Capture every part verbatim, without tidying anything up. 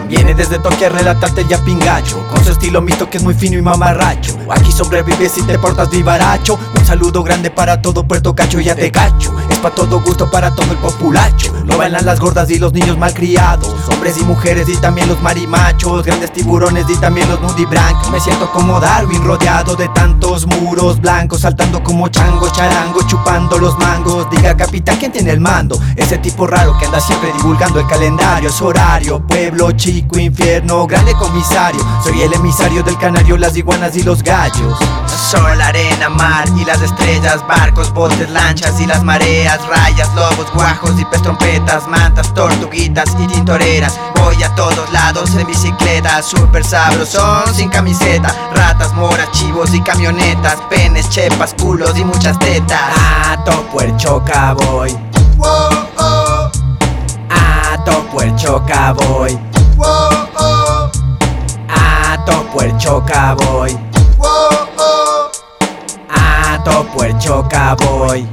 Viene desde Tokio a relatarte ya pingacho, con su estilo mito que es muy fino y mamarracho. Aquí sobrevives si te portas vivaracho. Un saludo grande para todo Puerto Cacho, ya te cacho. Es pa' todo gusto, para todo el populacho. Lo bailan las gordas y los niños malcriados, hombres y mujeres y también los marimachos, grandes tiburones y también los nudibrancos. Me siento como Darwin rodeado de tantos muros blancos, saltando como chango, charango, chupando los mangos. Diga capitán, ¿quién tiene el mando? Ese tipo raro que anda siempre divulgando el calendario. Es horario, pueblo chico, infierno, grande comisario. Soy el emisario del canario, las iguanas y los gallos. Sol, arena, mar y las estrellas, barcos, botes, lanchas y las mareas, rayas, lobos, guajos y pez trompetas, mantas, tortuguitas y tintoreras. Voy a todos lados en bicicleta, super sabrosón sin camiseta, ratas, moras, chivos y camionetas, penes, chepas, culos y muchas tetas. A topo el choca voy, a topo el choca voy, a topo el choca voy, a topo el choca voy.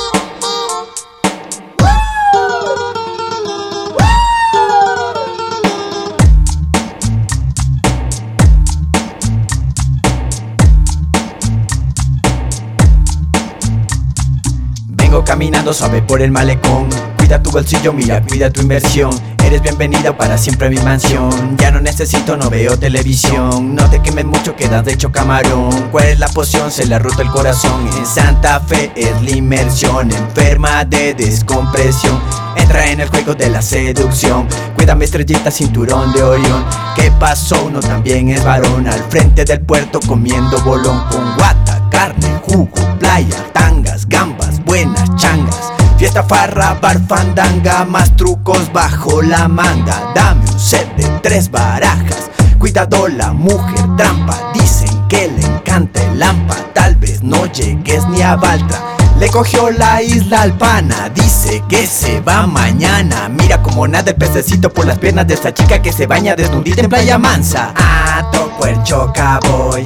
Vengo caminando suave por el malecón. Cuida tu bolsillo, mira, cuida tu inversión. Eres bienvenida para siempre a mi mansión. Ya no necesito, no veo televisión. No te quemes mucho, quedas de hecho camarón. ¿Cuál es la poción? Se le ha roto el corazón. En Santa Fe es la inmersión, enferma de descompresión. Entra en el juego de la seducción. Cuídame estrellita, cinturón de Orión. ¿Qué pasó? Uno también es varón. Al frente del puerto comiendo bolón. Con guata, carne, jugo, playa, tangas, gambas, buenas changas. Fiesta, farra, bar, fandanga, más trucos bajo la manga. Dame un set de tres barajas. Cuidado la mujer trampa. Dicen que le encanta el lampa. Tal vez no llegues ni a Baltra. Le cogió la isla al pana. Dice que se va mañana. Mira como nada el pececito por las piernas de esta chica que se baña desnudita en Playa Mansa. A topo el choca voy,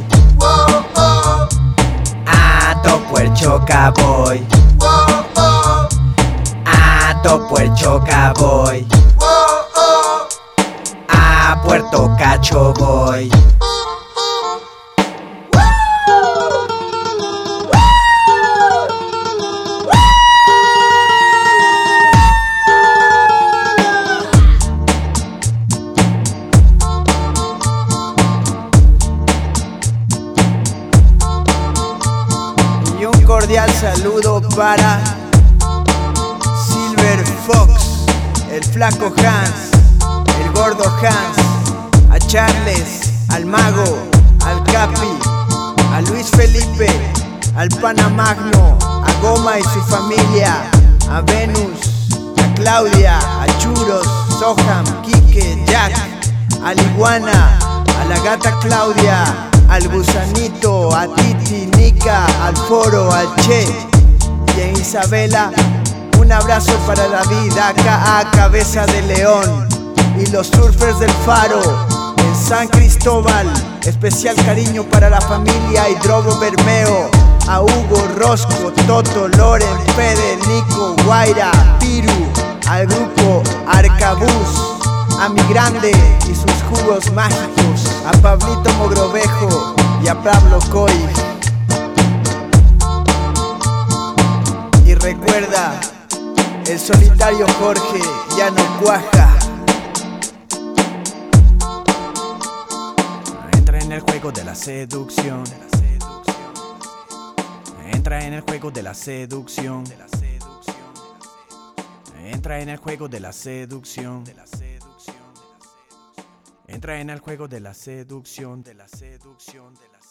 a topo el choca voy, a topo el choca voy, a Puerto Cacho voy. Y un cordial saludo para Silver Fox, el flaco Hans, el gordo Hans, a Charles, al mago, al Capi, a Luis Felipe, al Pana Magno, a Goma y su familia, a Venus, a Claudia, a Churos, Soham, Quique, Jack, al Iguana, a la gata Claudia, al Gusanito, a Titi, Nika, al Foro, al Che y a Isabela. Un abrazo para David, acá a Cabeza de León y los surfers del Faro en San Cristóbal. Especial cariño para la familia Hidrobo Bermeo, a Hugo, Rosco, Toto, Loren, Fede, Nico, Guaira, Piru, al grupo Arcabuz, a mi grande y sus jugos mágicos, a Pablito Mogrovejo y a Pablo Coy. Y recuerda, el solitario Jorge ya no cuaja. Entra en el juego de la seducción. Entra en el juego de la seducción. Entra en el juego de la seducción. Entra en el juego de la seducción, de la seducción, de la